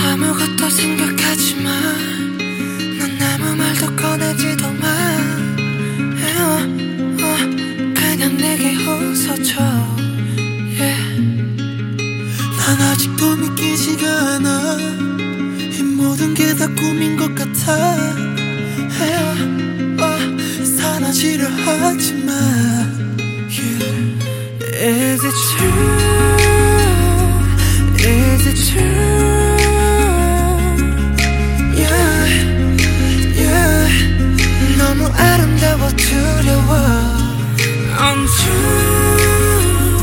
아무것도 생각하지마. 넌 아무 말도 꺼내지도 마. 그냥 내게 웃어줘. 난 아직도 믿기지가 않아. 이 모든 게 다 꿈인 것 같아. 사라지려 하지마. Is it true? Is it true? Yeah, yeah. 너무 아름다워 두려워. Untrue,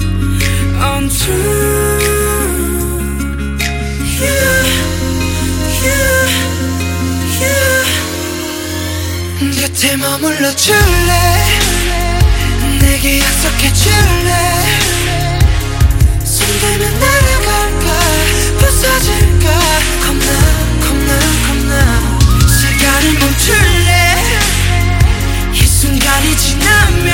untrue. Yeah, yeah, yeah. 곁에 머물러 줄래? 내게 약속해 줄래? 손 대면 날아갈까? 부서질까? 겁나 겁나 겁나. 시간을 멈출래? 이 순간이 지나면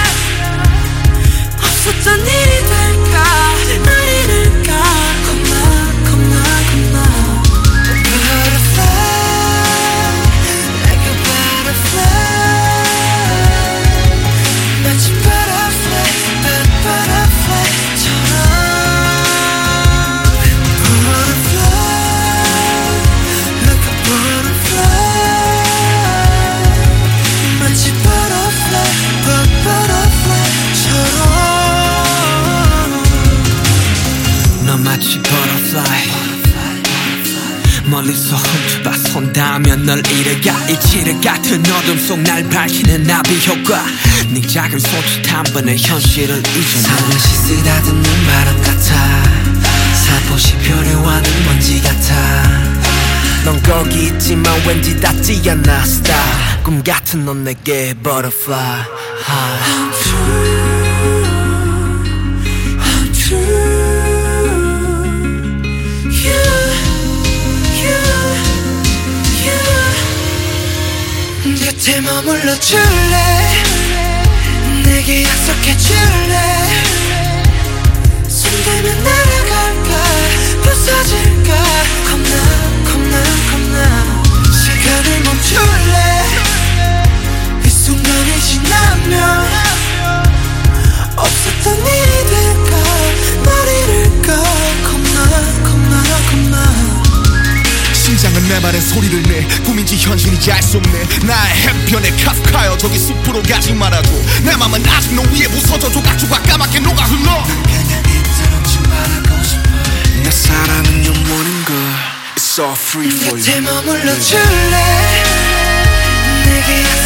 없었던 일이 될까? 날 잃을까? 겁나 겁나 겁나. Butterfly, like a butterfly. 마치 butterfly, butterfly처럼. Butterfly, like a butterfly. 마치 butterfly, butterfly처럼. 너 마치 butterfly. 멀리서 훔쳐봐 손 닿으면 널 잃어가. 이치를 같은 어둠 속 날 밝히는 나비 효과. 네 작은 손짓 한 번에 현실을 잊어놔. 살며시 쓰다듬는 바람 같아. 살포시 표류하는 먼지 같아. 넌 거기 있지만 왠지 닿지 않아. Star 꿈 같은 넌 내게 butterfly. I'm true, I'm true. 곁에 머물러 줄래? 내게 약속해 줄래? 손 대면 날아갈까? 부서질까? 겁나 겁나 겁나. 시간을 멈출래? 이 순간이 지나면 없었던 일이 될까? 날 잃을까? 겁나 겁나 겁나. 심장은 내 말에 소리를 내. 꿈인지 현실인지 알 수 없네. 나의 해변에 카프카여 저기 숲으로 가지 말아줘. 내 맘은 아직 너 위에 부서져 조각조각 까맣게 녹아 흘러. 그냥 이대로 좀 바라고 싶어. 내 사랑은 영원한 걸. It's all free for you. 곁에 머물러 줄래? 내게